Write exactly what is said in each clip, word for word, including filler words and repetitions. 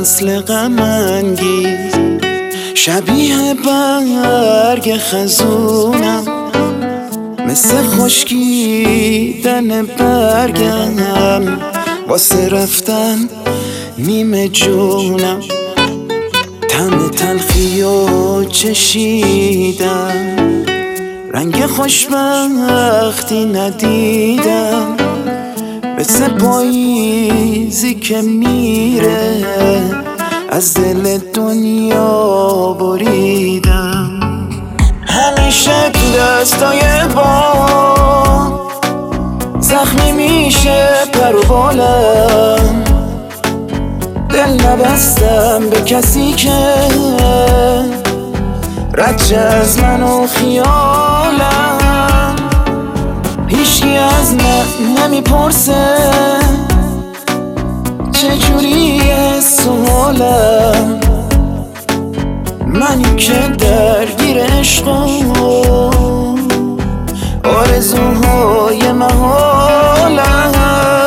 فصل غم انگیز، شبیه برگ خزونم، مثل خشکیدن برگم، واسه رفتن نیمه جونم. طعم تلخی و چشیدم، رنگ خوشبختی ندیدم، مثل پاییزی که میره از دل دنیا بریدم. همیشه تو دستای بام زخمی میشه پر و بالم، دل نبستم به کسی که رد از من و خیالم. هیچکی از من نمیپرسه چجوریه سوالم، منی که درگیر عشق و آرزوهای محالم.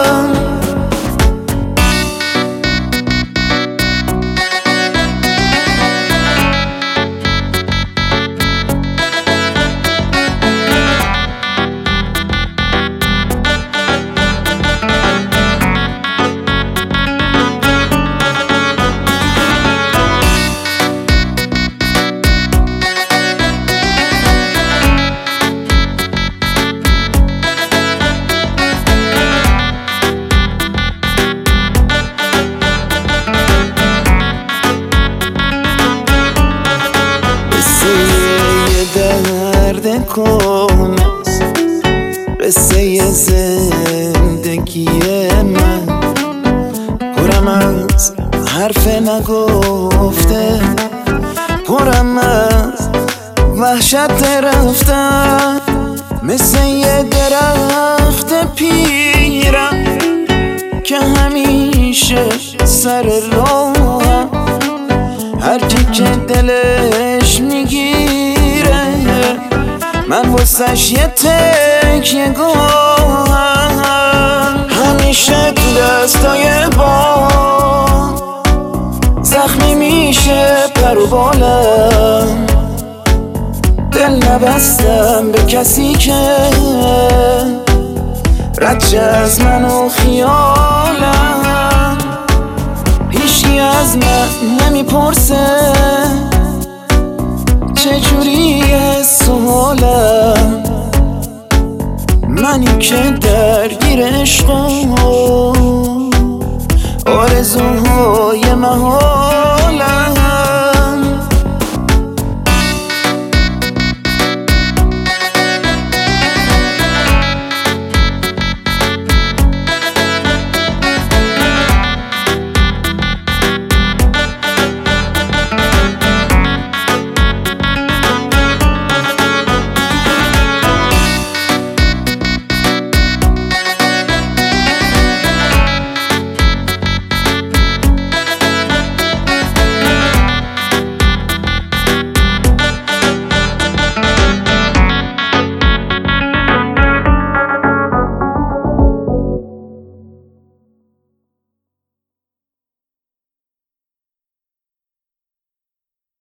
درد کنست قصه زندگی من، پرم از حرف نگفته، پرم از وحشت رفتن، مثل یه درخت پیرم که همیشه سر راهم، هر کی که دلش میگیره من واسش یه تکیه گاهم. همیشه تو دستای بام زخمی میشه پر و بالم، دل نبستم به کسی که رد از من و خیالم. هیچکی از من نمیپرسه چجوریه سوالم، منی که درگیر عشق و